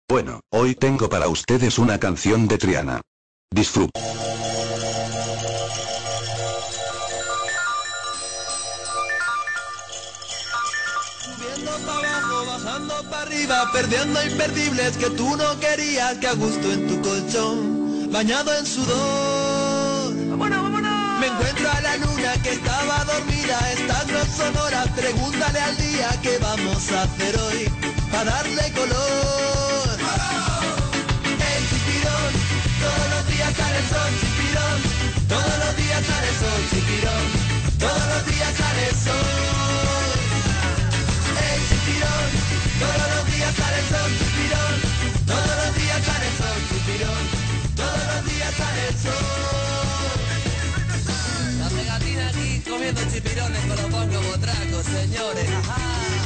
Bueno, hoy tengo para ustedes una canción de Triana. Disfruten. Subiendo para abajo, bajando para arriba, perdiendo imperdibles que tú no querías, que a gusto en tu colchón, bañado en sudor. ¡Vámonos, vámonos! Me encuentro a la luna que estaba dormida, estas no son horas, pregúntale al día qué vamos a hacer hoy, para darle color. El chipirón, todos los días sale el sol, chipirón, todos los días sale el sol, chipirón, todos los días sale el sol. El chipirón, todos los días sale el sol, chipirón, todos los días sale el sol, chipirón, todos los días sale el sol. La pegatina aquí comiendo chipirones con los bongos botracos, señores, ajá.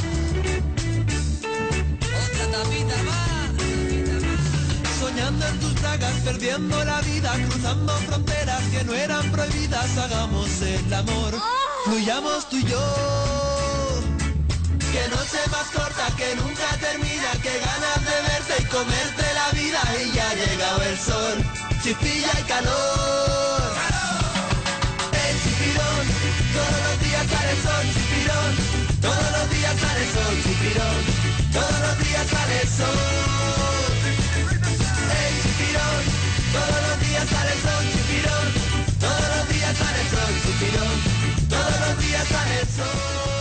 Otra tapita más. Soñando en tus bragas, perdiendo la vida, cruzando fronteras que no eran prohibidas, hagamos el amor, fluyamos tú y yo. Que noche más corta, que nunca termina, que ganas de verte y comerte la vida, y ya ha llegado el sol, chispilla y calor. El chipirón, todos los días sale el sol, chipirón, todos los días sale el sol, chipirón, todos los días sale el sol. El chipirón, todos los días sale el sol, chipirón, todos los días sale el sol, chipirón, todos los días sale el sol.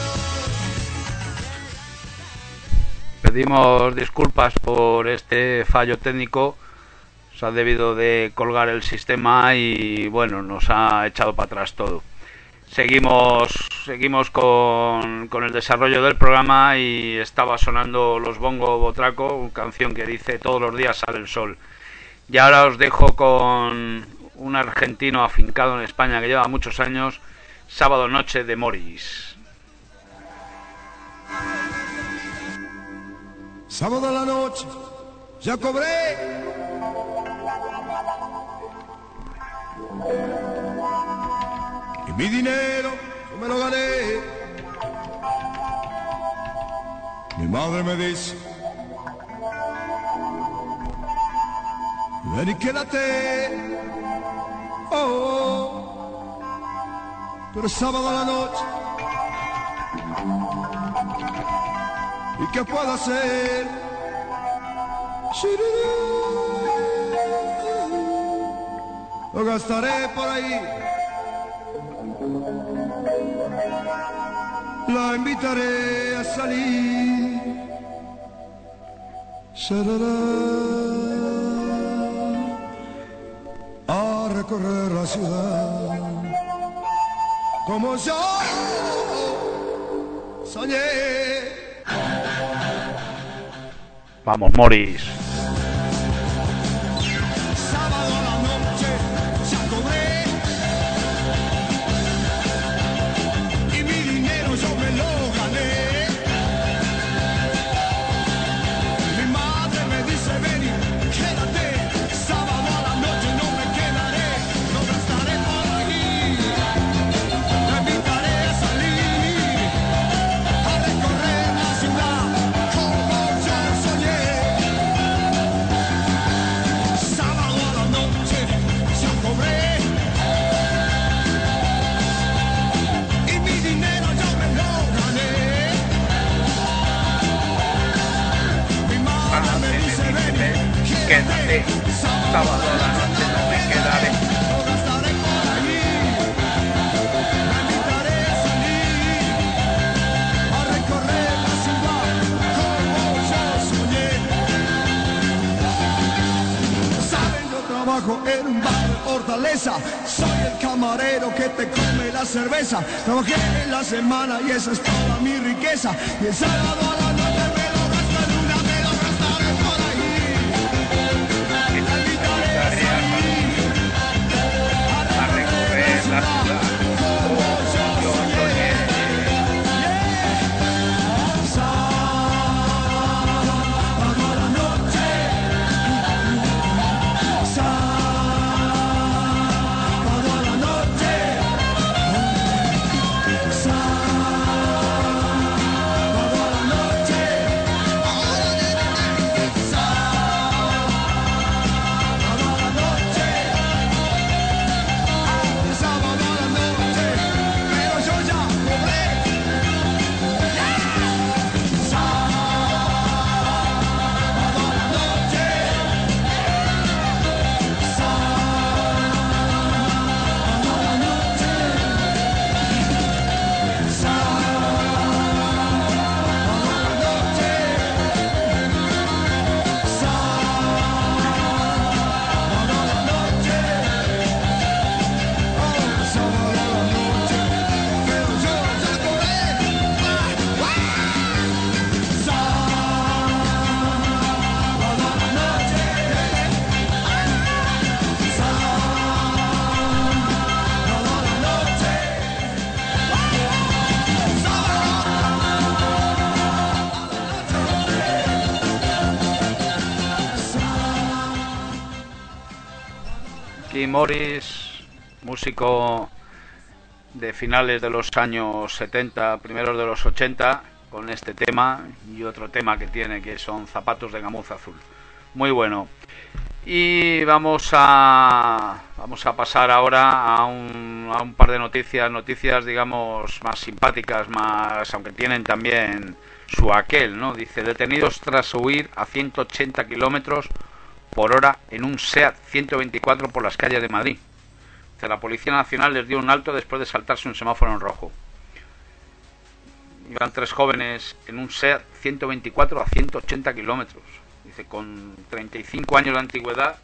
Pedimos disculpas por este fallo técnico, se ha debido de colgar el sistema y bueno, nos ha echado para atrás todo. Seguimos con el desarrollo del programa y estaba sonando Los Bongo Botraco, una canción que dice todos los días sale el sol. Y ahora os dejo con un argentino afincado en España que lleva muchos años, Sábado Noche de Morris. Sábado a la noche, ya cobré. Y mi dinero yo me lo gané. Mi madre me dice, ven y quédate. Oh, pero sábado a la noche, ¿y qué puedo hacer? Lo gastaré por ahí. La invitaré a salir. A recorrer la ciudad como yo soñé. Vamos, Morris. Sábado a la noche ya cobré. Y mi dinero yo me lo gané. Mi madre me dice ven y quédate. Sábado a la noche no me quedaré. No gastaré por aquí. Te invitaré a salir. A recorrer la ciudad como yo soñé. Sábado a la noche ya cobré. Y mi dinero yo me lo gané. Mi madre me dice ven, quédate. Sábado a la noche no me quedaré. No gastaré por allí. Me invitaré a salir. A recorrer la ciudad como yo soñé. Saben, yo trabajo en un bar de Hortaleza. Soy el camarero que te come la cerveza. Trabajé en la semana y esa es toda mi riqueza. Y el sábado a la noche me lo gasto en una, me lo gastaré por ahí. Te invitaré a salir. A recorrer la ciudad como yo soñé. Sábado a la noche. Sábado a la noche. Sábado a la noche. Lee Morris, músico de finales de los años 70, primeros de los 80, con este tema y otro tema que tiene, que son Zapatos de gamuza azul. Muy bueno. Y vamos a pasar ahora a un par de noticias digamos más simpáticas, más, aunque tienen también su aquel, ¿no? Dice: detenidos tras huir a 180 kilómetros por hora en un SEAT 124 por las calles de Madrid. Dice: la Policía Nacional les dio un alto después de saltarse un semáforo en rojo. Iban 3 jóvenes en un SEAT 124 a 180 kilómetros. Dice, con 35 años de antigüedad,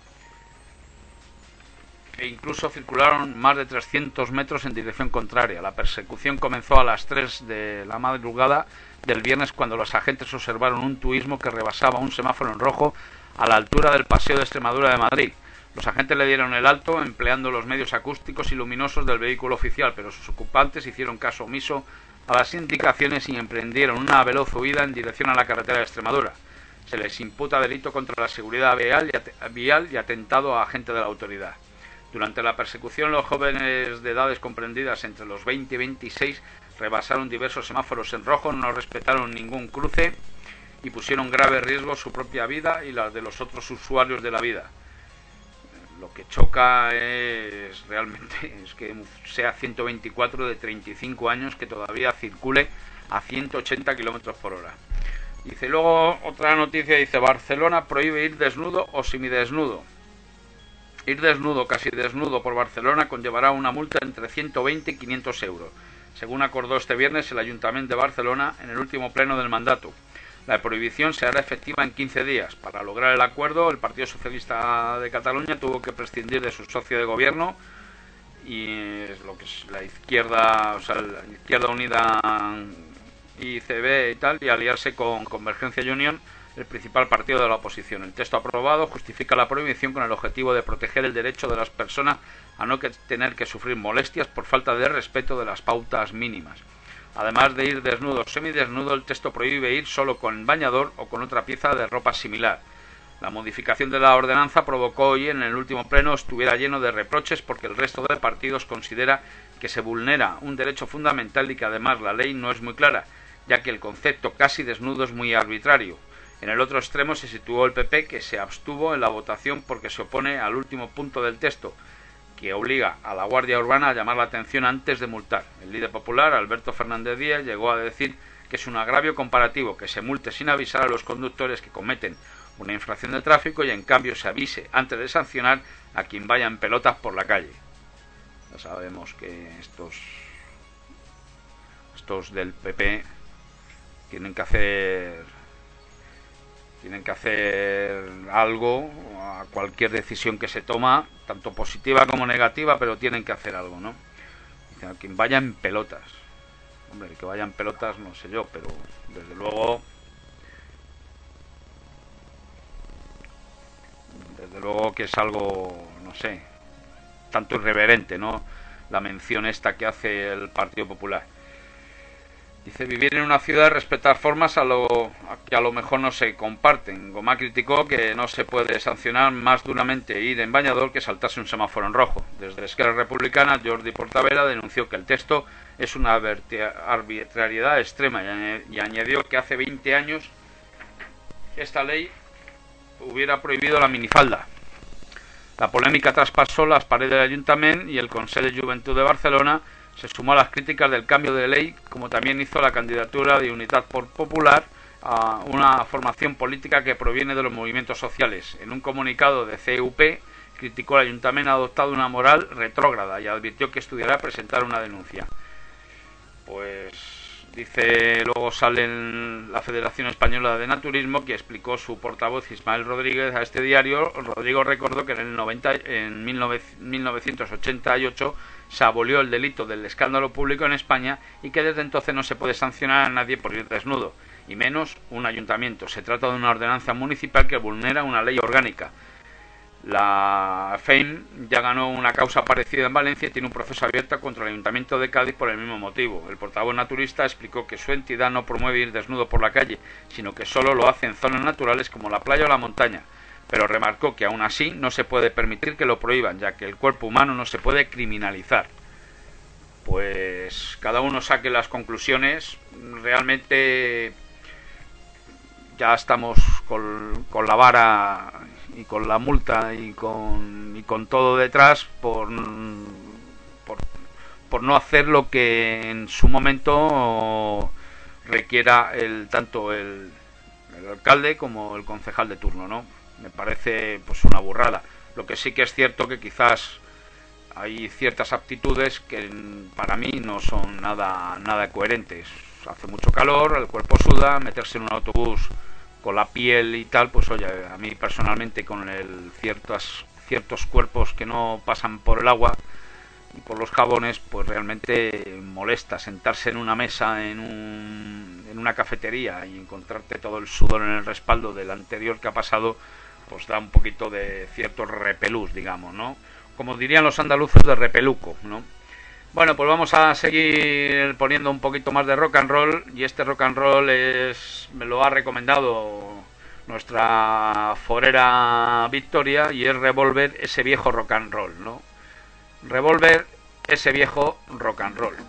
e incluso circularon más de 300 metros en dirección contraria. La persecución comenzó a las 3 de la madrugada del viernes, cuando los agentes observaron un turismo que rebasaba un semáforo en rojo a la altura del Paseo de Extremadura de Madrid. Los agentes le dieron el alto empleando los medios acústicos y luminosos del vehículo oficial, pero sus ocupantes hicieron caso omiso a las indicaciones y emprendieron una veloz huida en dirección a la carretera de Extremadura. Se les imputa delito contra la seguridad vial y atentado a agente de la autoridad. Durante la persecución, los jóvenes de edades comprendidas entre los 20 y 26 rebasaron diversos semáforos en rojo, no respetaron ningún cruce y pusieron en grave riesgo su propia vida y la de los otros usuarios de la vida. Lo que choca es realmente que sea 124 de 35 años que todavía circule a 180 kilómetros por hora. Dice luego otra noticia, dice: Barcelona prohíbe ir desnudo o semidesnudo. Ir desnudo, casi desnudo por Barcelona conllevará una multa entre 120 y 500 euros, según acordó este viernes el Ayuntamiento de Barcelona en el último pleno del mandato. La prohibición se hará efectiva en 15 días. Para lograr el acuerdo, el Partido Socialista de Cataluña tuvo que prescindir de su socio de gobierno y es lo que es la izquierda, o sea, la Izquierda Unida, ICB y tal, y aliarse con Convergencia y Unión, el principal partido de la oposición. El texto aprobado justifica la prohibición con el objetivo de proteger el derecho de las personas a no tener que sufrir molestias por falta de respeto de las pautas mínimas. Además de ir desnudo o semidesnudo, el texto prohíbe ir solo con bañador o con otra pieza de ropa similar. La modificación de la ordenanza provocó hoy en el último pleno estuviera lleno de reproches, porque el resto de partidos considera que se vulnera un derecho fundamental y que además la ley no es muy clara, ya que el concepto casi desnudo es muy arbitrario. En el otro extremo se situó el PP, que se abstuvo en la votación porque se opone al último punto del texto, que obliga a la Guardia Urbana a llamar la atención antes de multar. El líder popular, Alberto Fernández Díaz, llegó a decir que es un agravio comparativo que se multe sin avisar a los conductores que cometen una infracción de tráfico y en cambio se avise antes de sancionar a quien vaya en pelotas por la calle. Ya sabemos que estos del PP tienen que hacer algo a cualquier decisión que se toma, tanto positiva como negativa, pero tienen que hacer algo, ¿no? A quien vaya en pelotas. Hombre, que vaya en pelotas no sé yo, pero desde luego que es algo, no sé, tanto irreverente, ¿no? La mención esta que hace el Partido Popular. Dice: vivir en una ciudad, respetar formas que a lo mejor no se comparten. Gomá criticó que no se puede sancionar más duramente ir en bañador que saltarse un semáforo en rojo. Desde Esquerra Republicana, Jordi Portavera denunció que el texto es una arbitrariedad extrema y añadió que hace 20 años esta ley hubiera prohibido la minifalda. La polémica traspasó las paredes del Ayuntamiento y el Consell de Juventud de Barcelona se sumó a las críticas del cambio de ley, como también hizo la candidatura de Unitat Popular, a una formación política que proviene de los movimientos sociales. En un comunicado de CUP, criticó el Ayuntamiento adoptado una moral retrógrada y advirtió que estudiará presentar una denuncia. Pues dice, luego sale la Federación Española de Naturismo, que explicó su portavoz Ismael Rodríguez a este diario. Rodrigo recordó que en 1988 se abolió el delito del escándalo público en España y que desde entonces no se puede sancionar a nadie por ir desnudo, y menos un ayuntamiento. Se trata de una ordenanza municipal que vulnera una ley orgánica. La FEIM ya ganó una causa parecida en Valencia y tiene un proceso abierto contra el Ayuntamiento de Cádiz por el mismo motivo. El portavoz naturista explicó que su entidad no promueve ir desnudo por la calle, sino que solo lo hace en zonas naturales como la playa o la montaña. pero remarcó que aún así no se puede permitir que lo prohíban, ya que el cuerpo humano no se puede criminalizar. Pues cada uno saque las conclusiones. Realmente ya estamos con la vara y con la multa y con todo detrás por no hacer lo que en su momento requiera tanto el alcalde como el concejal de turno, ¿no? Me parece pues una burrada. Lo que sí que es cierto que quizás hay ciertas aptitudes que para mí no son nada coherentes. Hace mucho calor, el cuerpo suda, meterse en un autobús con la piel y tal, pues oye, a mí personalmente con ciertos cuerpos que no pasan por el agua y por los jabones, pues realmente molesta sentarse en una mesa en una cafetería y encontrarte todo el sudor en el respaldo del anterior que ha pasado, pues da un poquito de cierto repelús, digamos, ¿no? Como dirían los andaluces, de repeluco, ¿no? Bueno, pues vamos a seguir poniendo un poquito más de rock and roll, y este rock and roll me lo ha recomendado nuestra forera Victoria, y es Revolver, ese viejo rock and roll, ¿no? Revolver, ese viejo rock and roll.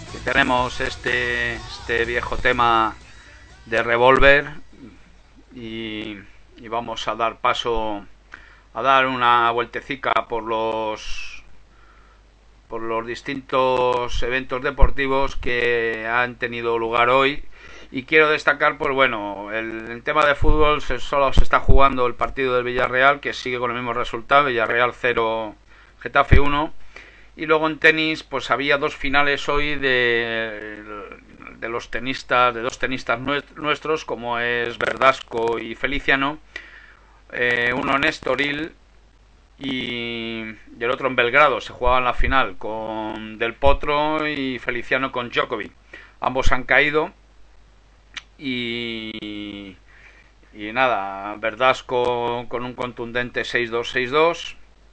que tenemos este viejo tema de Revolver y vamos a dar paso a dar una vueltecica por los distintos eventos deportivos que han tenido lugar hoy. Y quiero destacar, pues bueno, el tema de fútbol solo se está jugando el partido del Villarreal, que sigue con el mismo resultado, Villarreal 0, Getafe 1. Y luego en tenis, pues había dos finales hoy de dos tenistas nuestros, como es Verdasco y Feliciano. Uno en Estoril y el otro en Belgrado. Se jugaba en la final con Del Potro y Feliciano con Djokovic. Ambos han caído. Y nada, Verdasco con un contundente 6-2, 6-2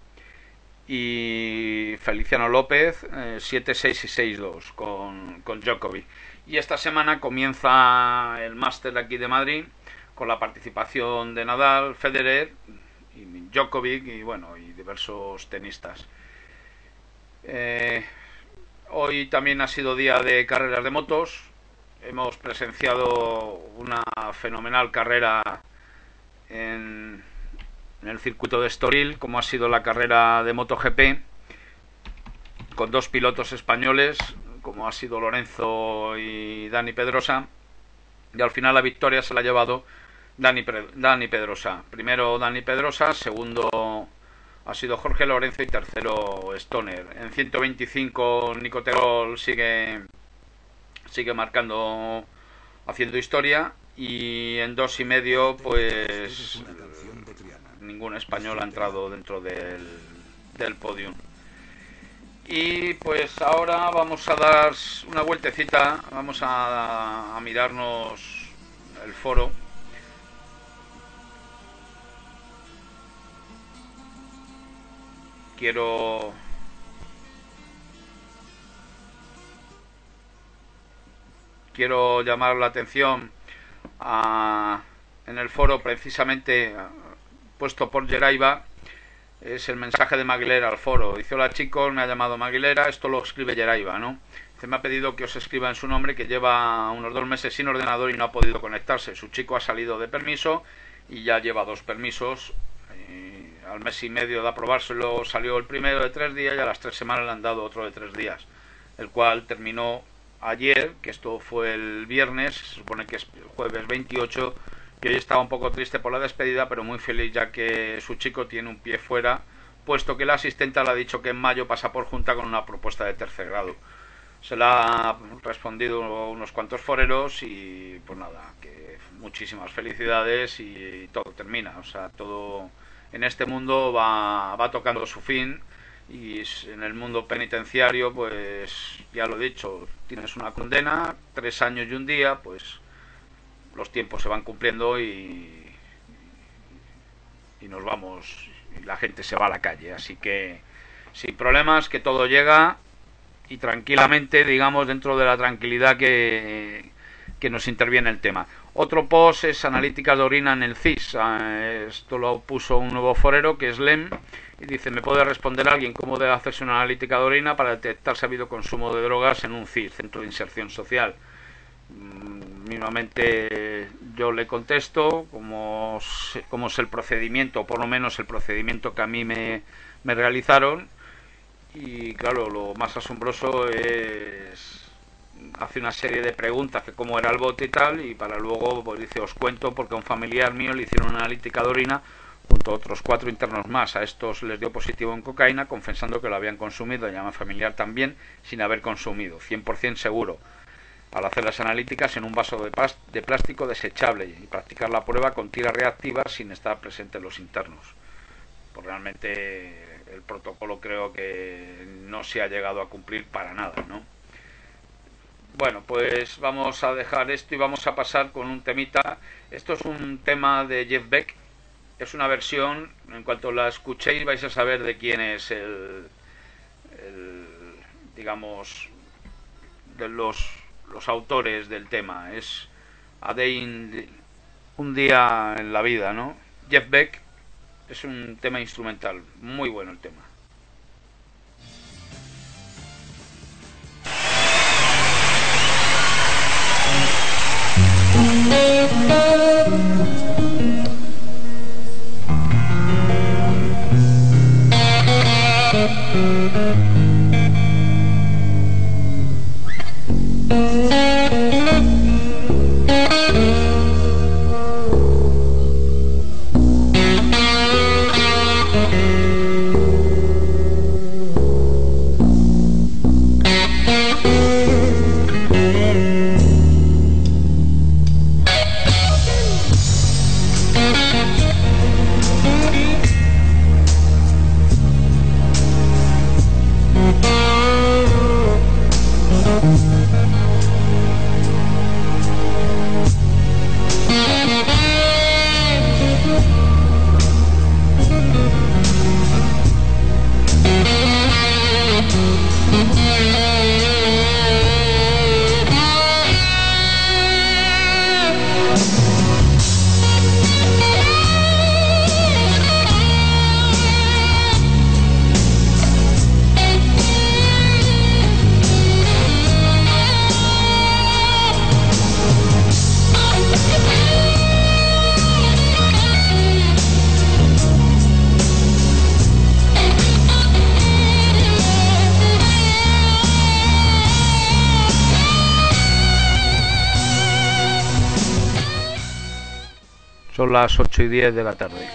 y Feliciano López 7-6 y 6-2 con Djokovic. Y esta semana comienza el Máster de aquí de Madrid con la participación de Nadal, Federer y Djokovic y bueno, y diversos tenistas. Hoy también ha sido día de carreras de motos. Hemos presenciado una fenomenal carrera en el circuito de Estoril, como ha sido la carrera de MotoGP, con dos pilotos españoles, como ha sido Lorenzo y Dani Pedrosa, y al final la victoria se la ha llevado Dani Pedrosa. Primero Dani Pedrosa, segundo ha sido Jorge Lorenzo y tercero Stoner. En 125 Nico Terol sigue marcando, haciendo historia, y en 2,5 pues ningún español ha entrado dentro del podium. Y pues ahora vamos a dar una vueltecita, vamos a mirarnos el foro. Quiero llamar la atención en el foro, precisamente puesto por Geraiba, es el mensaje de Maguilera al foro. Dice: hola chicos, me ha llamado Maguilera, esto lo escribe Geraiba, ¿no? Dice: me ha pedido que os escriba en su nombre, que lleva unos 2 meses sin ordenador y no ha podido conectarse. Su chico ha salido de permiso y ya lleva 2 permisos. Al mes y medio de aprobárselo salió el primero de 3 días y a las 3 semanas le han dado otro de 3 días, el cual terminó ayer, que esto fue el viernes, se supone que es el jueves 28, y hoy estaba un poco triste por la despedida, pero muy feliz ya que su chico tiene un pie fuera, puesto que la asistenta le ha dicho que en mayo pasa por junta con una propuesta de tercer grado. Se la ha respondido unos cuantos foreros y pues nada, que muchísimas felicidades y todo termina, o sea, todo en este mundo va tocando su fin. Y en el mundo penitenciario, pues ya lo he dicho, tienes una condena, 3 años y un día, pues los tiempos se van cumpliendo y nos vamos, y la gente se va a la calle, así que sin problemas, que todo llega y tranquilamente, digamos, dentro de la tranquilidad que nos interviene el tema. Otro post es analíticas de orina en el CIS. Esto lo puso un nuevo forero, que es Lem, y dice: ¿me puede responder alguien cómo debe hacerse una analítica de orina para detectar si ha habido consumo de drogas en un CIS, Centro de Inserción Social? Mínimamente yo le contesto cómo es el procedimiento, o por lo menos el procedimiento que a mí me realizaron. Y claro, lo más asombroso es hace una serie de preguntas, que cómo era el bote y tal, y para luego pues dice: os cuento porque a un familiar mío le hicieron una analítica de orina junto a otros 4 internos más. A estos les dio positivo en cocaína, confesando que lo habían consumido, y a mi familiar también, sin haber consumido, 100% seguro, al hacer las analíticas en un vaso de plástico desechable y practicar la prueba con tiras reactivas sin estar presentes los internos. Pues realmente el protocolo creo que no se ha llegado a cumplir para nada, ¿no? Bueno, pues vamos a dejar esto y vamos a pasar con un temita. Esto es un tema de Jeff Beck. Es una versión, en cuanto la escuchéis vais a saber de quién es digamos, de los autores del tema. Es A Day un día en la vida, ¿no? Jeff Beck. Es un tema instrumental, muy bueno el tema. Son las 8:10 de la tarde.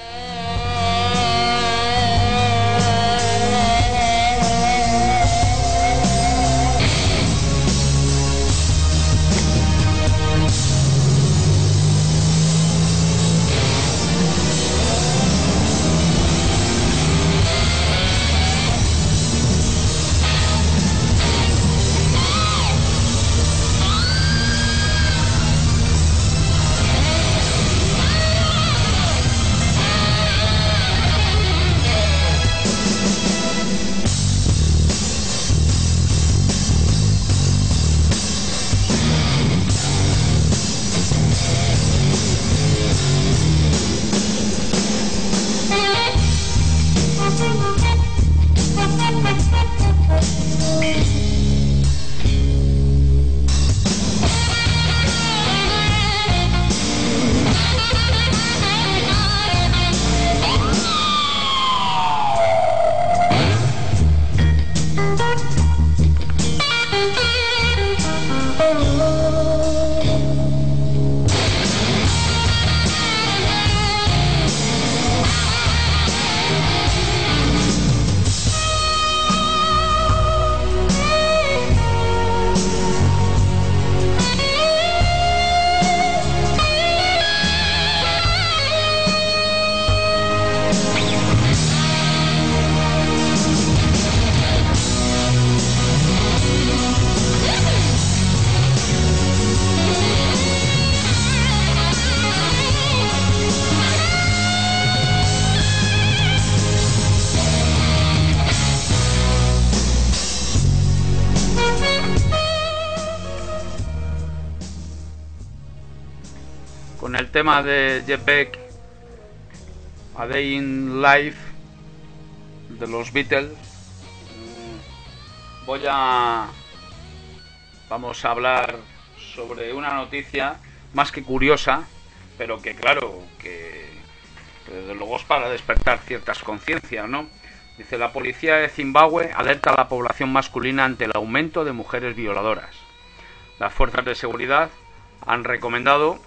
Con el tema de Jeff Beck, A Day in Life de los Beatles, vamos a hablar sobre una noticia más que curiosa, pero que claro, que desde luego es para despertar ciertas conciencias, ¿no? Dice: la policía de Zimbabue alerta a la población masculina ante el aumento de mujeres violadoras. Las fuerzas de seguridad han recomendado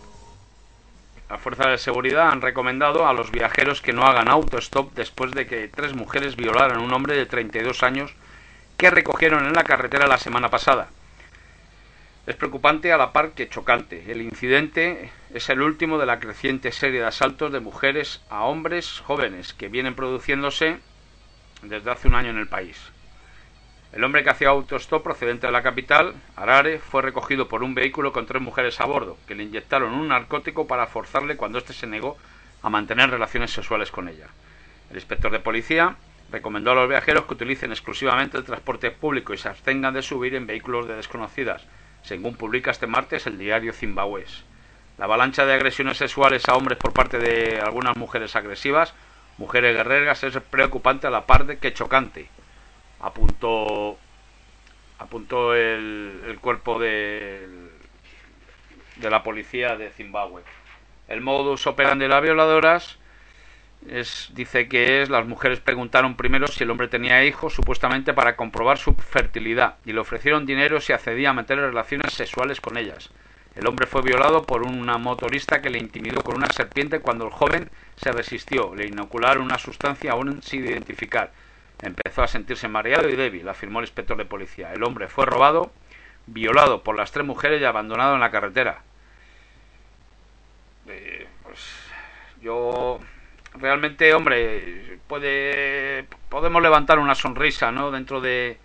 a los viajeros que no hagan autostop después de que 3 mujeres violaran a un hombre de 32 años que recogieron en la carretera la semana pasada. Es preocupante a la par que chocante. El incidente es el último de la creciente serie de asaltos de mujeres a hombres jóvenes que vienen produciéndose desde hace un año en el país. El hombre que hacía autostop procedente de la capital, Harare, fue recogido por un vehículo con 3 mujeres a bordo, que le inyectaron un narcótico para forzarle cuando éste se negó a mantener relaciones sexuales con ella. El inspector de policía recomendó a los viajeros que utilicen exclusivamente el transporte público y se abstengan de subir en vehículos de desconocidas, según publica este martes el diario Zimbabwees. La avalancha de agresiones sexuales a hombres por parte de algunas mujeres agresivas, mujeres guerreras, es preocupante a la par de que chocante, apuntó el cuerpo de la policía de Zimbabue. El modus operandi de las violadoras dice que las mujeres preguntaron primero si el hombre tenía hijos, supuestamente para comprobar su fertilidad, y le ofrecieron dinero si accedía a mantener relaciones sexuales con ellas. El hombre fue violado por una motorista que le intimidó con una serpiente cuando el joven se resistió. Le inocularon una sustancia aún sin identificar. Empezó a sentirse mareado y débil, afirmó el inspector de policía. El hombre fue robado, violado por las 3 mujeres y abandonado en la carretera. Yo realmente, hombre, podemos levantar una sonrisa, ¿no?, dentro de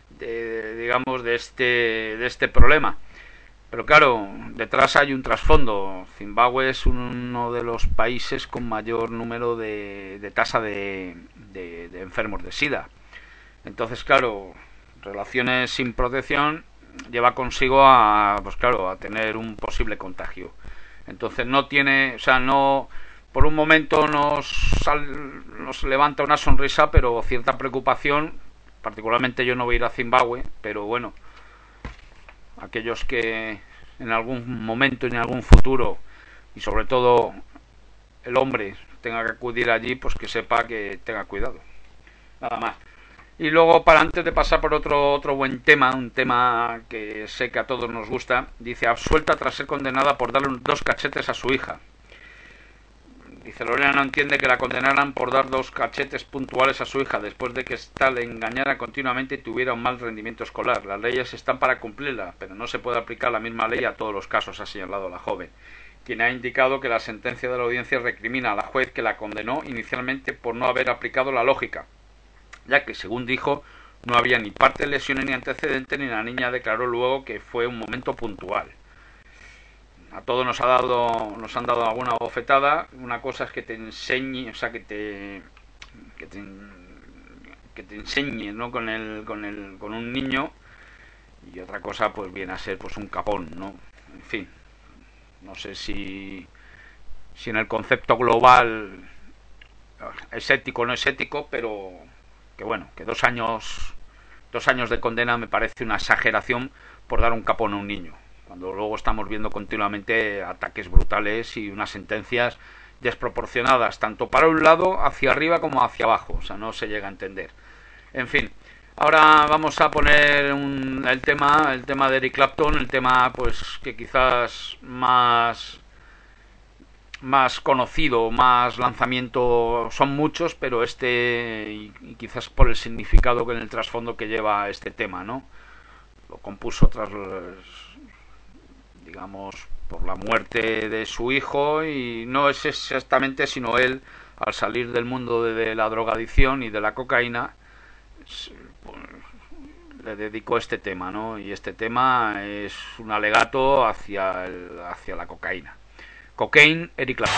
este problema. Pero claro, detrás hay un trasfondo. Zimbabue es uno de los países con mayor número de tasa de enfermos de SIDA. Entonces, claro, relaciones sin protección lleva consigo a tener un posible contagio. Entonces por un momento nos levanta una sonrisa, pero cierta preocupación. Particularmente yo no voy a ir a Zimbabue, pero bueno, aquellos que en algún momento, en algún futuro, y sobre todo el hombre tenga que acudir allí, pues que sepa que tenga cuidado. Nada más. Y luego, antes de pasar por otro buen tema, un tema que sé que a todos nos gusta, dice: absuelta tras ser condenada por darle 2 cachetes a su hija. Dice, Lorena no entiende que la condenaran por dar 2 cachetes puntuales a su hija después de que ésta le engañara continuamente y tuviera un mal rendimiento escolar. Las leyes están para cumplirlas, pero no se puede aplicar la misma ley a todos los casos, ha señalado la joven, quien ha indicado que la sentencia de la audiencia recrimina a la juez que la condenó inicialmente por no haber aplicado la lógica, ya que, según dijo, no había ni parte de lesiones ni antecedentes, ni la niña declaró luego que fue un momento puntual. A todos nos han dado alguna bofetada. Una cosa es que te enseñe, o sea, que te enseñe, ¿no? con un niño, y otra cosa pues viene a ser pues un capón, ¿no? En fin, no sé si en el concepto global es ético o no es ético, pero que bueno, que 2 años de condena me parece una exageración por dar un capón a un niño, cuando luego estamos viendo continuamente ataques brutales y unas sentencias desproporcionadas, tanto para un lado, hacia arriba, como hacia abajo. O sea, no se llega a entender. En fin, ahora vamos a poner el tema de Eric Clapton, el tema pues que quizás más conocido, más lanzamiento, son muchos, pero y quizás por el significado que en el trasfondo que lleva este tema, ¿no? Lo compuso tras, digamos, por la muerte de su hijo, y no es exactamente, sino él, al salir del mundo de la drogadicción y de la cocaína, le dedicó este tema, ¿no? Y este tema es un alegato hacia la cocaína. Cocaine, Eric Clapton.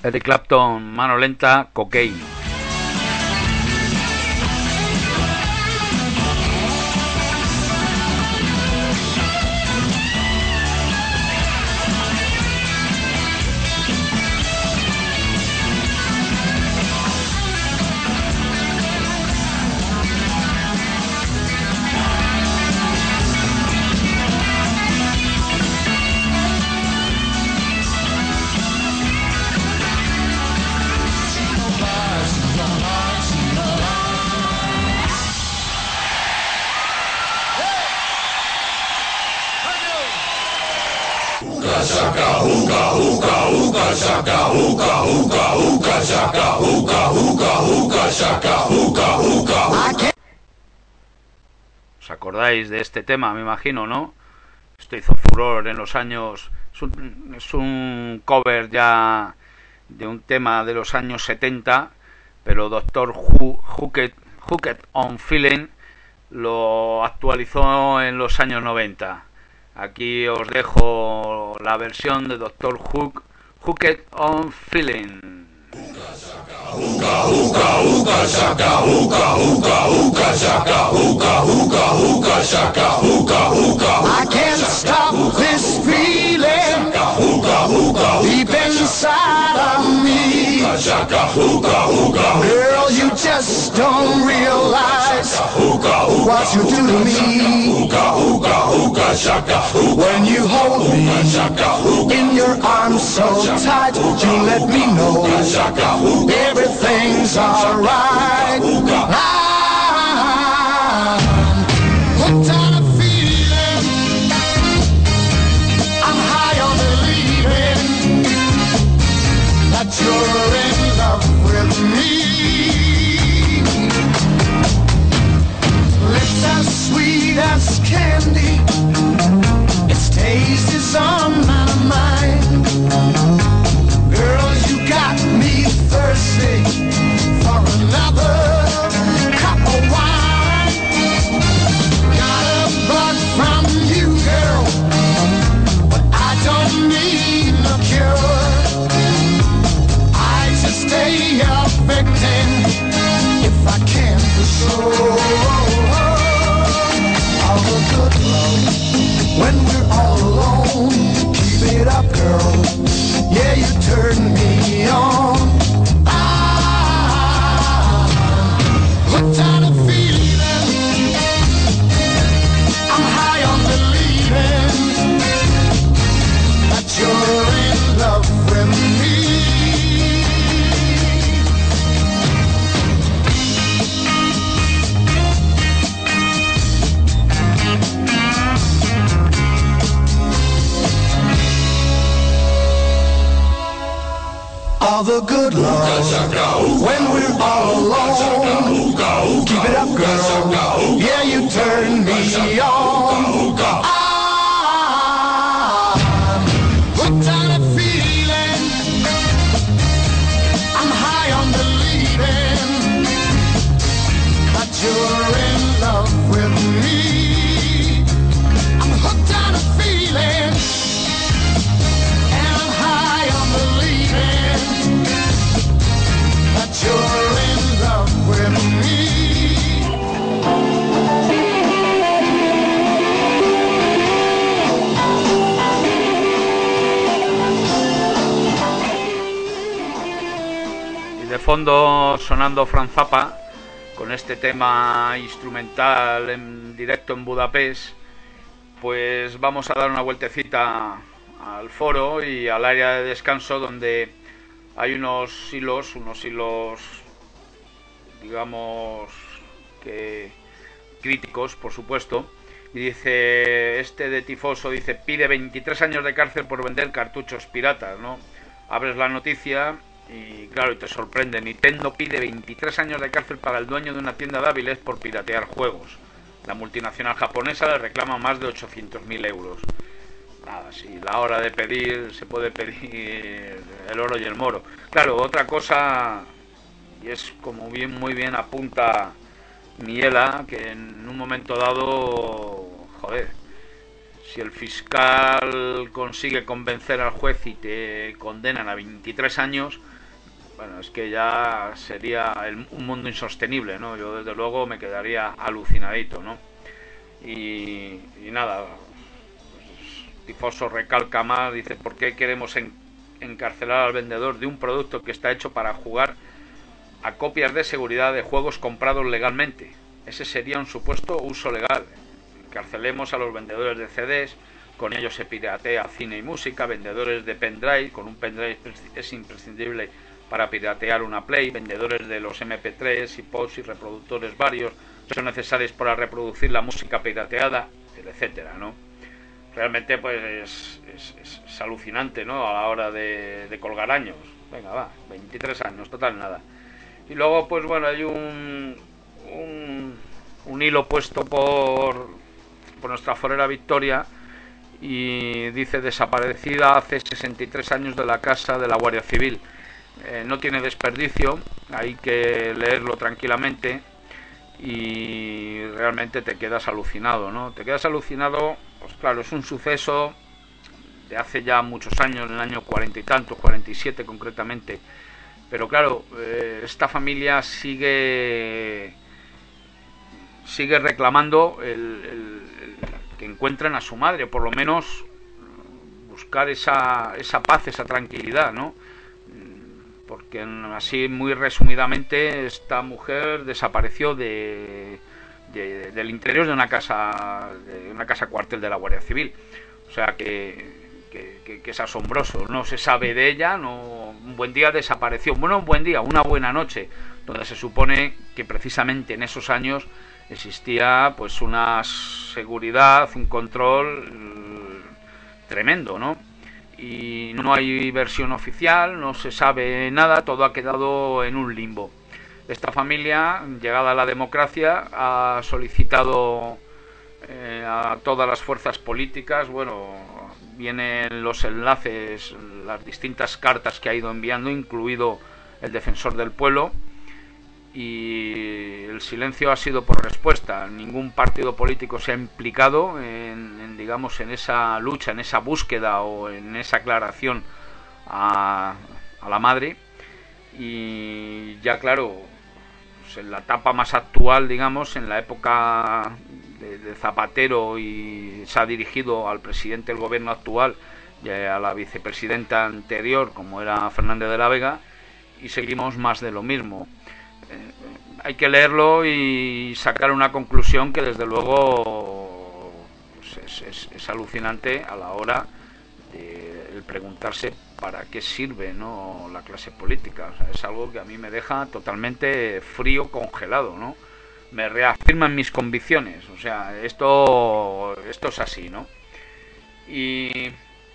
Eric Clapton, Mano Lenta, Cocaine. ¿Os acordáis de este tema? Me imagino, ¿no? Esto hizo furor en los años... Es un cover ya de un tema de los años 70, pero Doctor Who, Hooked on Feeling, lo actualizó en los años 90. Aquí os dejo la versión de Doctor Who, Hooked on Feeling. I can't stop this feeling deep inside of me. Girl, you just don't realize what you do to me. When you hold me in your arms so tight, you let me know everything's alright. I'm hooked on a feeling. I'm high on believing that you're in love with me. Lips as sweet as candy, its taste is on my mind. Girl, you got me thirsty for another cup of wine. Got a bug from you, girl, but I don't need no cure. I just stay a victim if I can't be sure of a good love when we're all alone. Keep it up, girl. Yeah, you turn me on. Hooked on a feeling. I'm high on believing that you're in love with me. All the good love when we're all alone. Keep it up, girl. Yeah, you turn me on. I'm hooked on a feeling. I'm high on believing that you're in love with me. I'm hooked on a feeling, and I'm high on believing that you're in love with me. Y de fondo sonando Frank Zappa con este tema instrumental en directo en Budapest. Pues vamos a dar una vueltecita al foro y al área de descanso, donde hay unos hilos, digamos, que críticos, por supuesto. Y dice, este de Tifoso dice, pide 23 años de cárcel por vender cartuchos piratas, ¿no? Abres la noticia y claro, y te sorprende. Nintendo pide 23 años de cárcel para el dueño de una tienda de Avilés por piratear juegos. La multinacional japonesa le reclama más de 800.000 euros. Nada, si la hora de pedir, se puede pedir el oro y el moro. Claro, otra cosa, y es como muy bien apunta Miela, que en un momento dado, joder, si el fiscal consigue convencer al juez y te condenan a 23 años, bueno, es que ya sería un mundo insostenible, ¿no? Yo desde luego me quedaría alucinadito, ¿no? Y nada, pues, Tifoso recalca más, dice, ¿por qué queremos encarcelar al vendedor de un producto que está hecho para jugar a copias de seguridad de juegos comprados legalmente? Ese sería un supuesto uso legal. Encarcelemos a los vendedores de CDs, con ellos se piratea cine y música, vendedores de pendrive, con un pendrive es imprescindible para piratear una Play, vendedores de los MP3, iPods y reproductores varios son necesarios para reproducir la música pirateada, etcétera, ¿no? Realmente pues es alucinante, ¿no? A la hora de colgar años. Venga, va, 23 años, total nada. Y luego pues bueno, hay un hilo puesto por nuestra forera Victoria, y dice: desaparecida hace 63 años de la casa de la Guardia Civil. No tiene desperdicio, hay que leerlo tranquilamente y realmente te quedas alucinado, ¿no? Te quedas alucinado, pues claro, es un suceso de hace ya muchos años, en el año 40 y tantos, 47 concretamente, pero claro, esta familia sigue reclamando el que encuentren a su madre, por lo menos buscar esa paz, esa tranquilidad, ¿no? Porque así muy resumidamente esta mujer desapareció del interior de una casa cuartel de la Guardia Civil. O sea que es asombroso, no se sabe de ella, no, un buen día desapareció, bueno, un buen día, una buena noche, donde se supone que precisamente en esos años existía pues una seguridad, un control tremendo, ¿no? Y no hay versión oficial, no se sabe nada, todo ha quedado en un limbo. Esta familia, llegada a la democracia, ha solicitado a todas las fuerzas políticas, bueno, vienen los enlaces, las distintas cartas que ha ido enviando, incluido el Defensor del Pueblo, y el silencio ha sido por respuesta. Ningún partido político se ha implicado digamos, en esa lucha, en esa búsqueda o en esa aclaración a la madre. Y ya claro, pues en la etapa más actual, digamos, en la época de Zapatero, y se ha dirigido al presidente del gobierno actual y a la vicepresidenta anterior, como era Fernández de la Vega, y seguimos más de lo mismo. Hay que leerlo y sacar una conclusión que desde luego pues es alucinante a la hora de preguntarse para qué sirve, ¿no?, la clase política. O sea, es algo que a mí me deja totalmente frío, congelado, ¿no? Me reafirma en mis convicciones. O sea, esto es así, ¿no? Y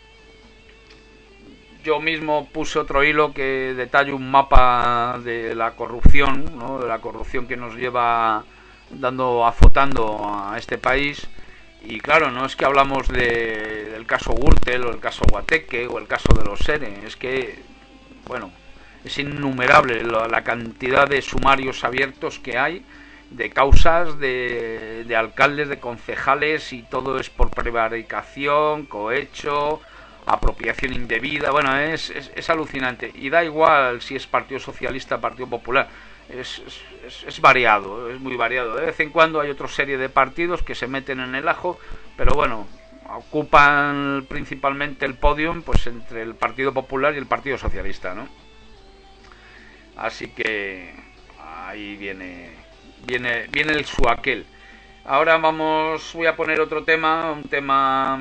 yo mismo puse otro hilo que detalla un mapa de la corrupción, ¿no?, de la corrupción que nos lleva azotando a este país. Y claro, no es que hablamos del caso Gürtel o el caso Guateque o el caso de los SERE, es que, bueno, es innumerable la cantidad de sumarios abiertos que hay, de causas de alcaldes, de concejales, y todo es por prevaricación, cohecho, apropiación indebida. Bueno, es alucinante, y da igual si es Partido Socialista, Partido Popular, es variado, es muy variado. De vez en cuando hay otra serie de partidos que se meten en el ajo, pero bueno, ocupan principalmente el podio pues entre el Partido Popular y el Partido Socialista, ¿no? Así que ahí viene el suaquel. Ahora voy a poner otro tema, un tema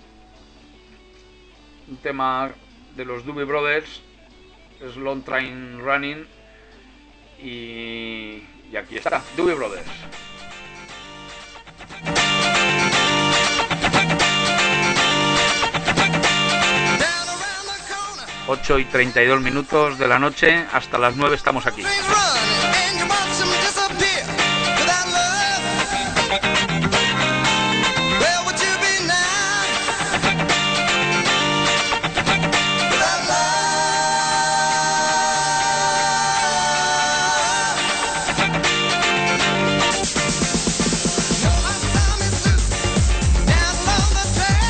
de los Doobie Brothers, es Long Train Running, y aquí está, Doobie Brothers. 8:32 de la noche, hasta las 9 estamos aquí. 'Cause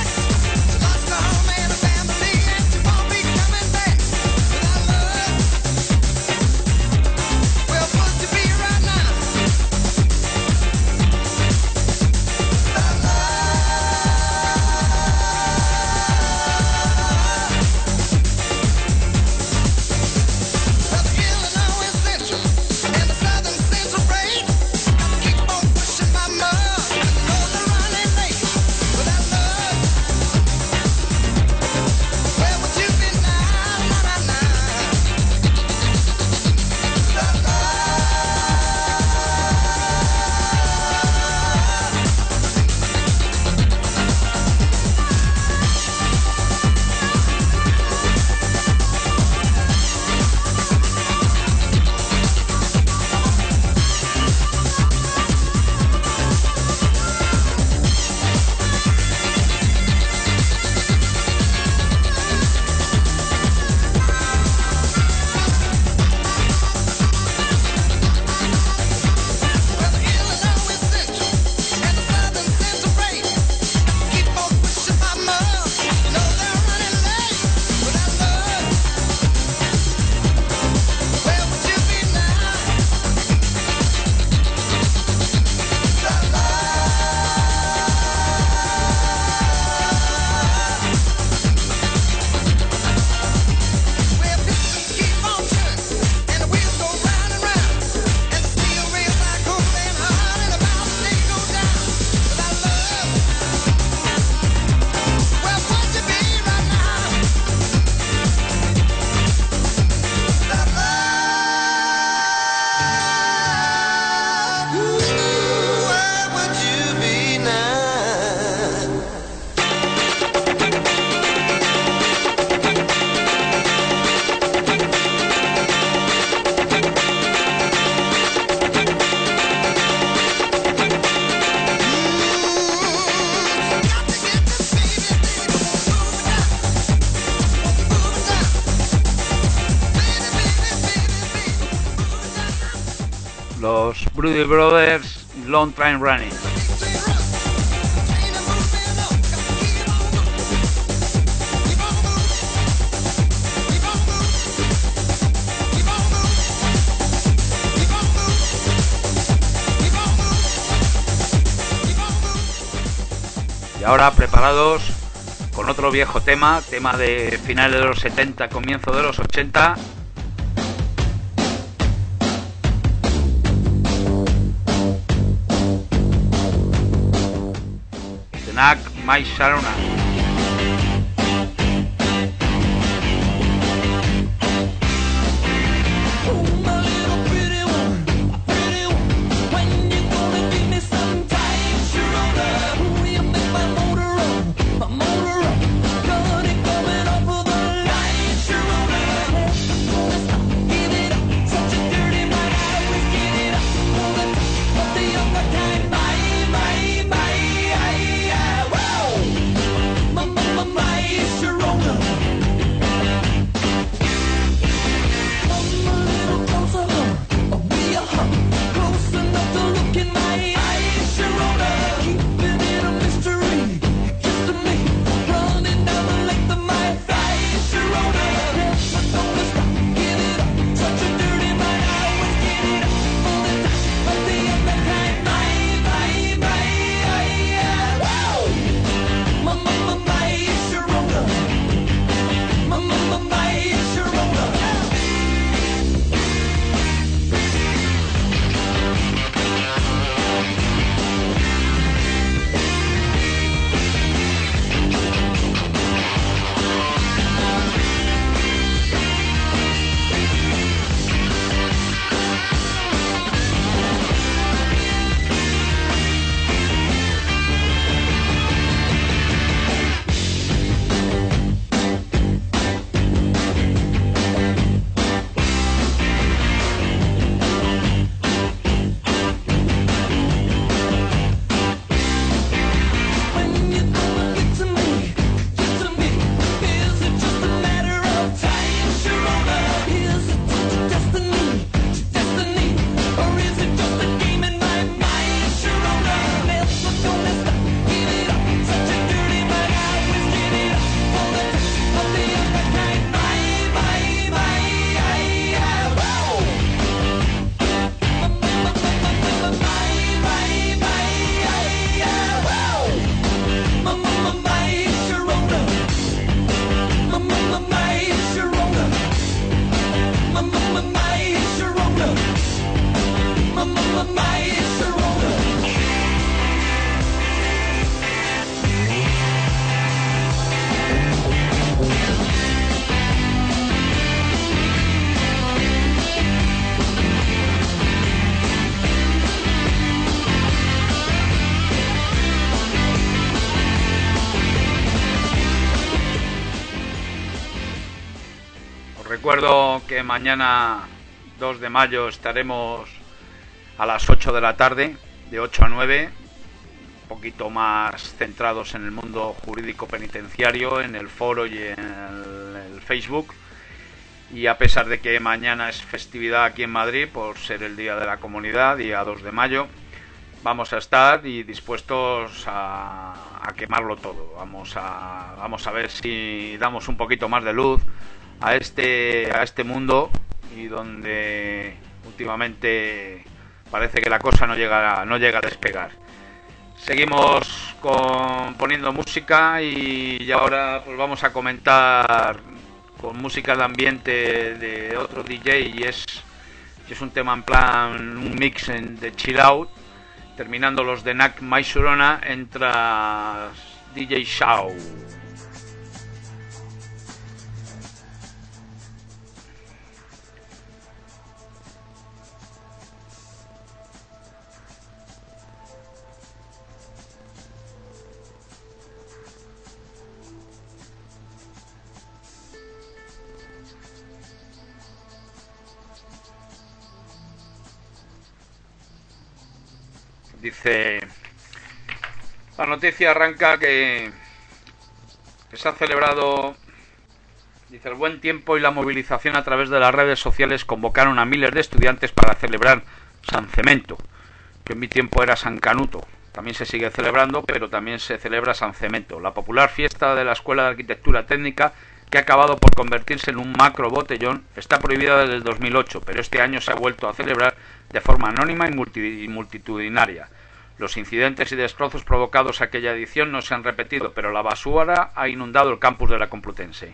los Brody Brothers, Long Train Running. Y ahora preparados con otro viejo tema de finales de los 70, comienzo de los 80. The Knack My Sharona. Recuerdo que mañana 2 de mayo estaremos a las 8 de la tarde, de 8 a 9, un poquito más centrados en el mundo jurídico penitenciario, en el foro y en el Facebook. Y a pesar de que mañana es festividad aquí en Madrid, por ser el Día de la Comunidad, día 2 de mayo, vamos a estar y dispuestos a quemarlo todo. Vamos a ver si damos un poquito más de luz a este mundo, y donde últimamente parece que la cosa no llega a despegar. Seguimos poniendo música, y ahora pues vamos a comentar con música de ambiente de otro DJ, y es un tema en plan un mix de chill out. Terminando los de Knack My Sharona, entra DJ Shaw. Dice, la noticia arranca que se ha celebrado, dice, el buen tiempo y la movilización a través de las redes sociales convocaron a miles de estudiantes para celebrar San Cemento, que en mi tiempo era San Canuto. También se sigue celebrando, pero también se celebra San Cemento, la popular fiesta de la Escuela de Arquitectura Técnica, que ha acabado por convertirse en un macro botellón. Está prohibida desde el 2008, pero este año se ha vuelto a celebrar de forma anónima y multitudinaria. Los incidentes y destrozos provocados aquella edición no se han repetido, pero la basura ha inundado el campus de la Complutense.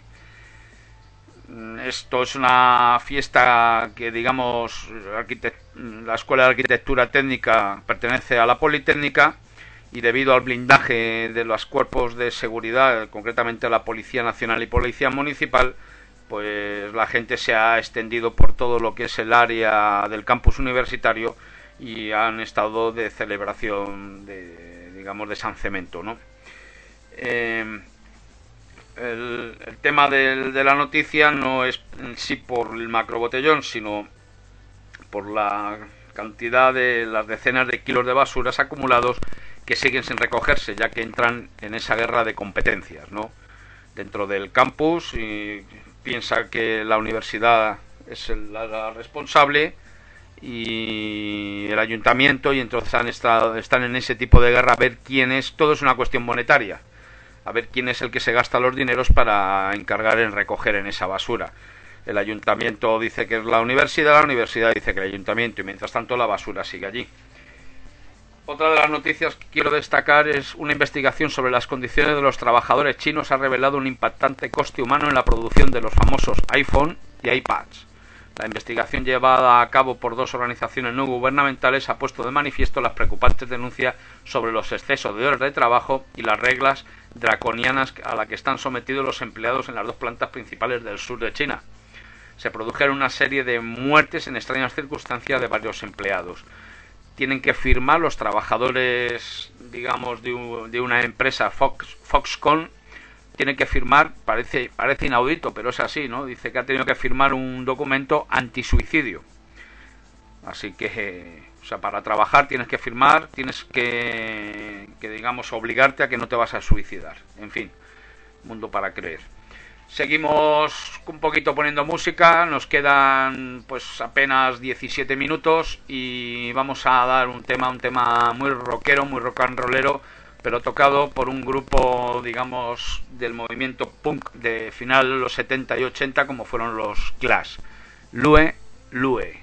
Esto es una fiesta que, digamos, la Escuela de Arquitectura Técnica pertenece a la Politécnica, y debido al blindaje de los cuerpos de seguridad, concretamente la Policía Nacional y Policía Municipal, pues la gente se ha extendido por todo lo que es el área del campus universitario y han estado de celebración de San Cemento, ¿no? El tema de la noticia no es en sí por el macrobotellón, sino por la cantidad de las decenas de kilos de basuras acumulados que siguen sin recogerse, ya que entran en esa guerra de competencias, ¿no? Dentro del campus, y piensa que la universidad es la responsable y el ayuntamiento, y entonces están en ese tipo de guerra a ver quién es. Todo es una cuestión monetaria, a ver quién es el que se gasta los dineros para encargar en recoger en esa basura. El ayuntamiento dice que es la universidad dice que el ayuntamiento, y mientras tanto la basura sigue allí. Otra de las noticias que quiero destacar es una investigación sobre las condiciones de los trabajadores chinos ha revelado un impactante coste humano en la producción de los famosos iPhone y iPads. La investigación llevada a cabo por dos organizaciones no gubernamentales ha puesto de manifiesto las preocupantes denuncias sobre los excesos de horas de trabajo y las reglas draconianas a las que están sometidos los empleados en las dos plantas principales del sur de China. Se produjeron una serie de muertes en extrañas circunstancias de varios empleados. Tienen que firmar los trabajadores, digamos, de una empresa, Foxconn, tienen que firmar, parece inaudito, pero es así, ¿no? Dice que ha tenido que firmar un documento antisuicidio. Así que, o sea, para trabajar tienes que firmar, tienes que digamos, obligarte a que no te vas a suicidar. En fin, mundo para creer. Seguimos un poquito poniendo música, nos quedan pues apenas 17 minutos y vamos a dar un tema muy rockero, muy rock and rollero, pero tocado por un grupo, digamos, del movimiento punk de final de los 70 y 80, como fueron los Clash. Lue, Lue.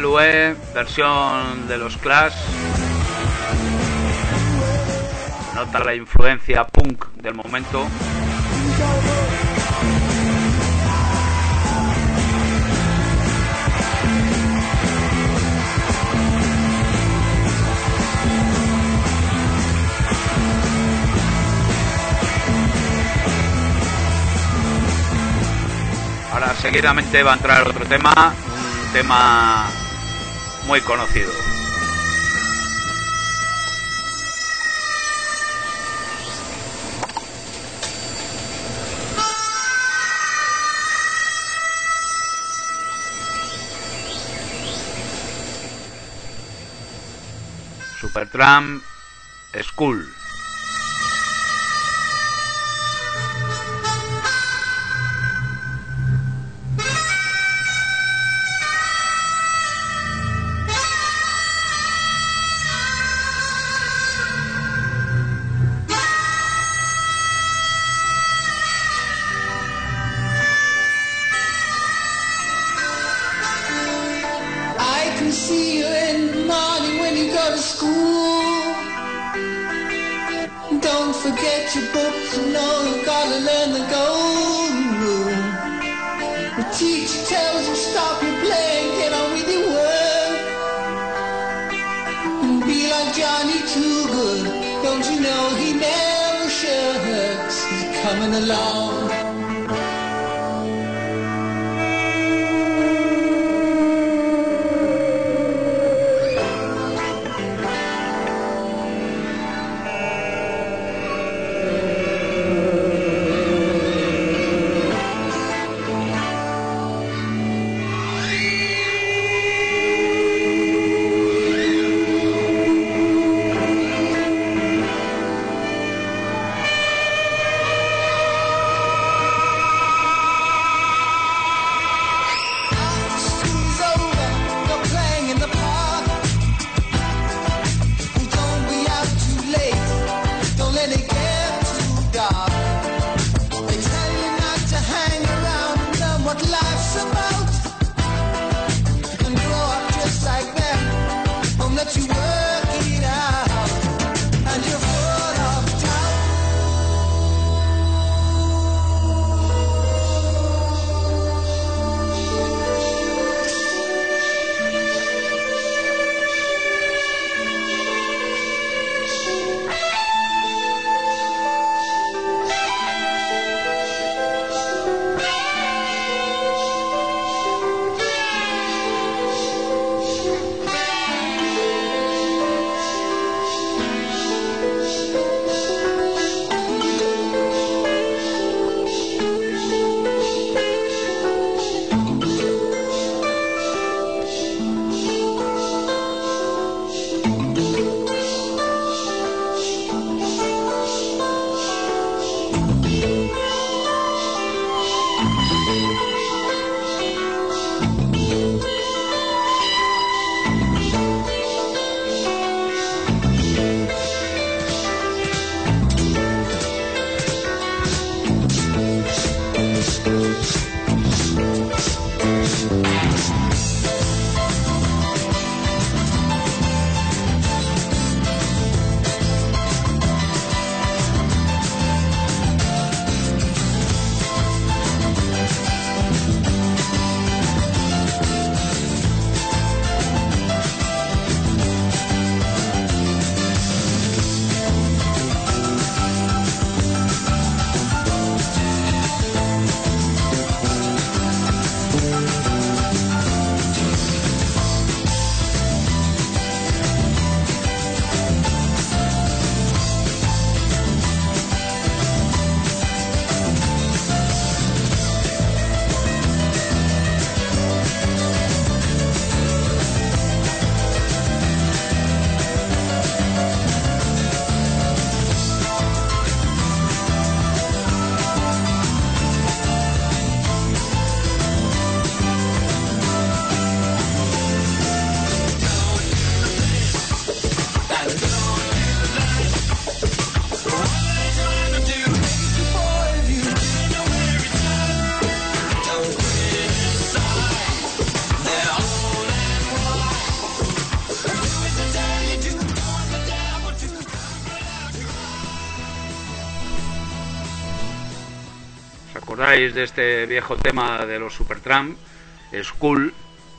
Lue, versión de los Clash. Nota la influencia punk del momento. Ahora seguidamente va a entrar otro tema, un tema muy conocido. Supertramp School. Forget your books, you know you gotta learn the golden rule. The teacher tells you stop your playing, get on with your work. And be like Johnny Too Good, don't you know he never shirks. He's coming along. ¿Acordáis de este viejo tema de los Supertramp? School.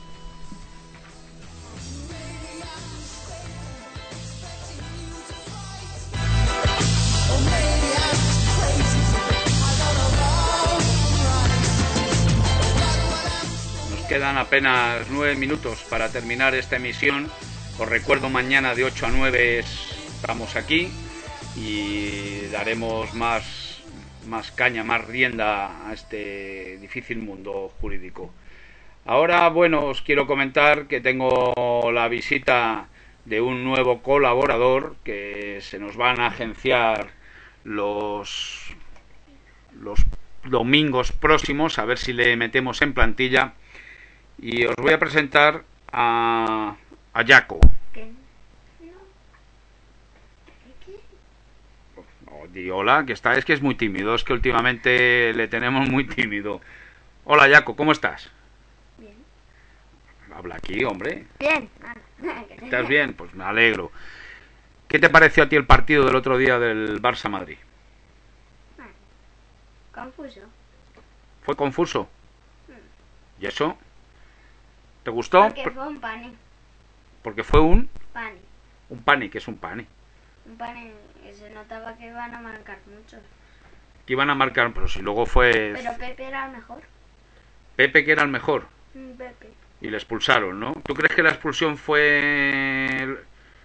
Nos quedan apenas 9 minutos para terminar esta emisión. Os recuerdo, mañana de 8 a 9 estamos aquí y daremos más caña, más rienda a este difícil mundo jurídico. Ahora, bueno, os quiero comentar que tengo la visita de un nuevo colaborador que se nos van a agenciar los domingos próximos, a ver si le metemos en plantilla, y os voy a presentar a Jaco. Di hola, que es que es muy tímido, es que últimamente le tenemos muy tímido. Hola, Jaco, ¿cómo estás? Bien. Habla aquí, hombre. Bien. ¿Estás bien? Pues me alegro. ¿Qué te pareció a ti el partido del otro día del Barça Madrid? Confuso. ¿Fue confuso? ¿Y eso? ¿Te gustó? Porque fue un pane. Porque fue un Pane. ¿qué es un pane? Un pane que se notaba que iban a marcar muchos. Que iban a marcar, pero si luego fue Pero Pepe era el mejor. Pepe, que era el mejor, Pepe. y le expulsaron, ¿no? ¿Tú crees que la expulsión fue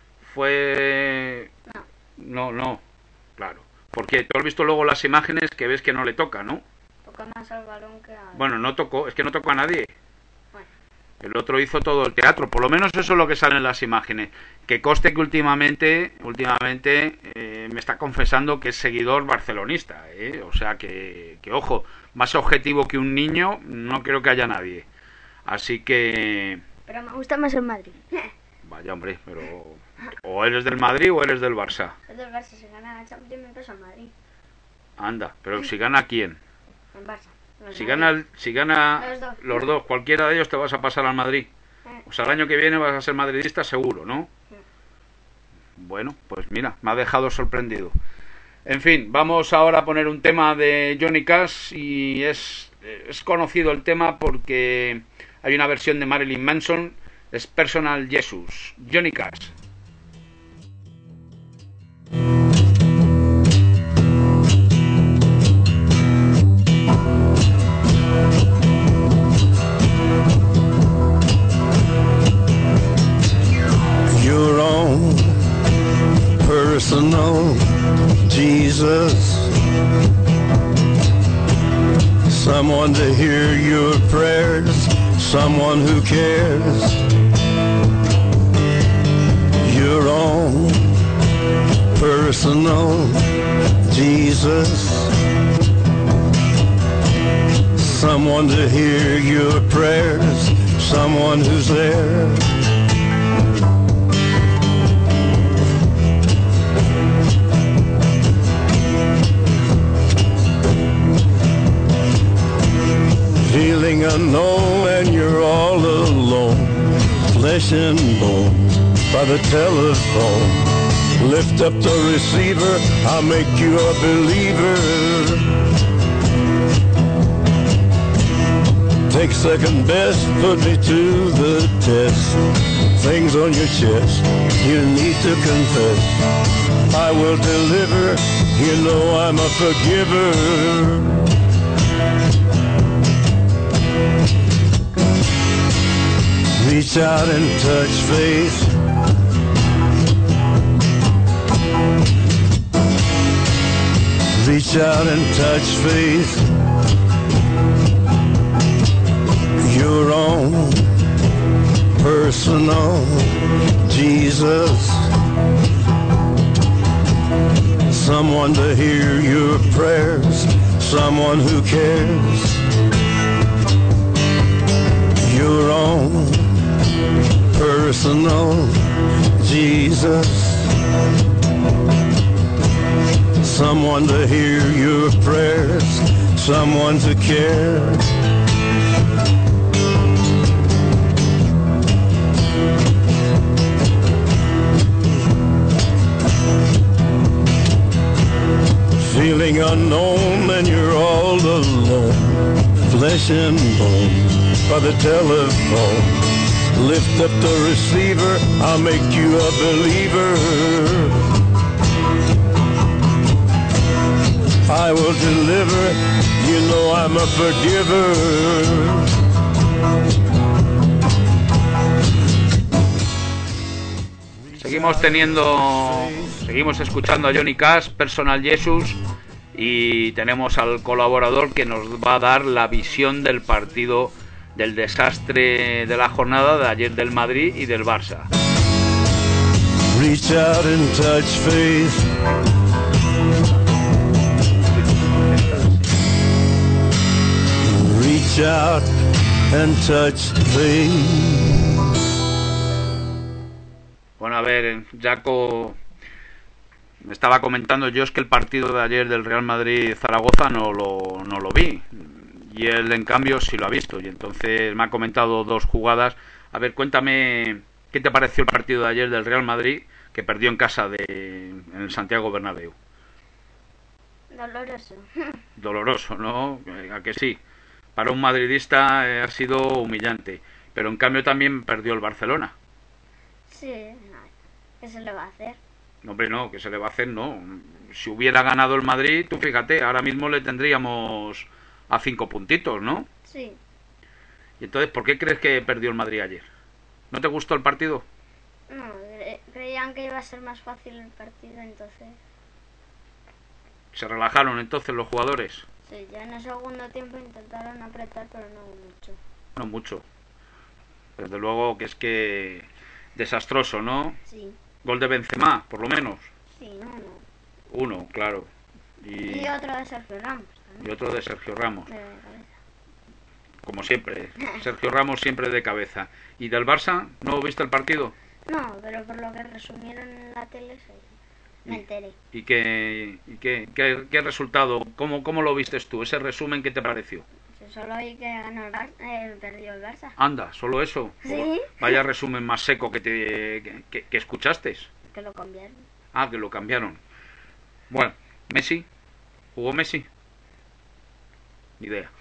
No, claro, porque tú has visto luego las imágenes que ves que no le toca, ¿no? Toca más al balón que a... Bueno, no tocó, es que no tocó a nadie. Bueno. El otro hizo todo el teatro, por lo menos eso es lo que sale en las imágenes. Que conste que últimamente me está confesando que es seguidor barcelonista, ¿eh? O sea que ojo, más objetivo que un niño no creo que haya nadie. Así que... Pero me gusta más el Madrid. Vaya, hombre, pero... O eres del Madrid o eres del Barça. Es del Barça, si gana la Champions me pasa al Madrid. Anda, pero si gana ¿quién? El Barça. Si gana los dos, cualquiera de ellos te vas a pasar al Madrid. O sea, el año que viene vas a ser madridista seguro, ¿no? Bueno, pues mira, me ha dejado sorprendido. En fin, vamos ahora a poner un tema de Johnny Cash, y es conocido el tema porque hay una versión de Marilyn Manson, es Personal Jesus, Johnny Cash. Personal Jesus, someone to hear your prayers, someone who cares. Your own personal Jesus, someone to hear your prayers, someone who's there. Feeling unknown and you're all alone, flesh and bone by the telephone. Lift up the receiver, I'll make you a believer. Take second best, put me to the test. Things on your chest, you need to confess. I will deliver, you know I'm a forgiver. Reach out and touch faith. Reach out and touch faith. Your own personal Jesus. Someone to hear your prayers, someone who cares. Your own personal Jesus, someone to hear your prayers, someone to care. Feeling feeling unknown and you're all alone. Flesh and bone by the telephone. Lift up the receiver, I'll make you a believer. I will deliver, you know I'm a forgiver. Seguimos escuchando a Johnny Cash, Personal Jesus, y tenemos al colaborador que nos va a dar la visión del partido, del desastre de la jornada de ayer del Madrid y del Barça. Reach out and touch faith. Reach out and touch faith. Bueno, a ver, Jaco, me estaba comentando yo, es que el partido de ayer del Real Madrid-Zaragoza no lo vi, y él en cambio sí lo ha visto, y entonces me ha comentado dos jugadas. A ver, cuéntame, ¿qué te pareció el partido de ayer del Real Madrid, que perdió en casa en el Santiago Bernabéu? Doloroso. Doloroso, ¿no? ¿A que sí? Para un madridista ha sido humillante, pero en cambio también perdió el Barcelona. Sí, no, ¿qué se le va a hacer? No, hombre, no, ¿qué se le va a hacer? No. Si hubiera ganado el Madrid, tú fíjate, ahora mismo le tendríamos a 5 puntitos, ¿no? Sí. Y entonces, ¿por qué crees que perdió el Madrid ayer? ¿No te gustó el partido? No, creían que iba a ser más fácil el partido, entonces... ¿Se relajaron entonces los jugadores? Sí, ya en el segundo tiempo intentaron apretar, pero no mucho. No mucho. Desde luego que es que... desastroso, ¿no? Sí. Gol de Benzema, por lo menos. Sí, Uno, claro. Y otro de Sergio Ramos también. Y otro de Sergio Ramos. De cabeza. Como siempre. Sergio Ramos siempre de cabeza. ¿Y del Barça? ¿No viste el partido? No, pero por lo que resumieron en la tele me enteré. ¿Y qué resultado? ¿Cómo lo vistes tú? ¿Ese resumen qué te pareció? Solo vi que ganó perdió el Barça. Anda, ¿solo eso? Sí. Vaya resumen más seco que escuchaste. Que lo cambiaron. Ah, que lo cambiaron. Bueno, ¿Messi? ¿Jugó Messi? Ni idea.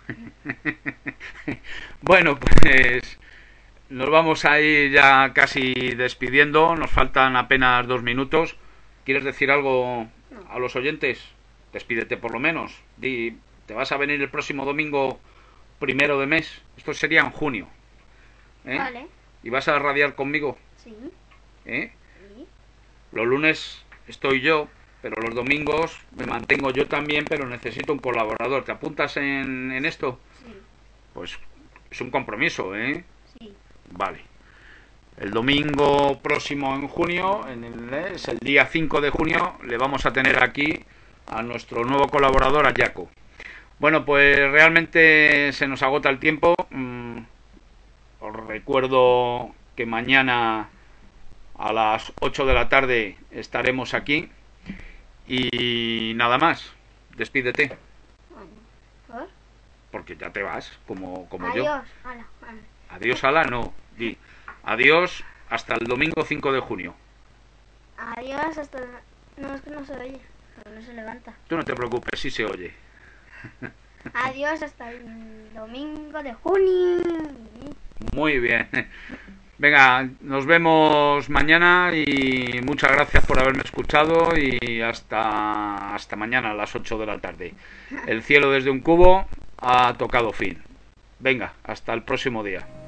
Bueno, pues nos vamos a ir ya casi despidiendo. Nos faltan apenas 2 minutos. ¿Quieres decir algo a los oyentes? Despídete por lo menos. ¿Te vas a venir el próximo domingo 1 de mes? Esto sería en junio. Vale. ¿Y vas a radiar conmigo? Sí. Sí. Los lunes estoy yo, pero los domingos me mantengo yo también, pero necesito un colaborador. ¿Te apuntas en esto? Sí. Pues es un compromiso, ¿eh? Sí. Vale. El domingo próximo en junio, es el día 5 de junio, le vamos a tener aquí a nuestro nuevo colaborador, a Jaco. Bueno, pues realmente se nos agota el tiempo. Os recuerdo que mañana a las 8 de la tarde estaremos aquí. Y nada más. Despídete. ¿Por? Porque ya te vas, como Adiós. yo. Ala. Adiós, ala, no. Di. Adiós hasta el domingo 5 de junio. Adiós hasta... No, es que no se oye. No se levanta. Tú no te preocupes, sí se oye. Adiós hasta el domingo de junio. Muy bien. Venga, nos vemos mañana y muchas gracias por haberme escuchado y hasta mañana a las 8 de la tarde. El cielo desde un cubo ha tocado fin. Venga, hasta el próximo día.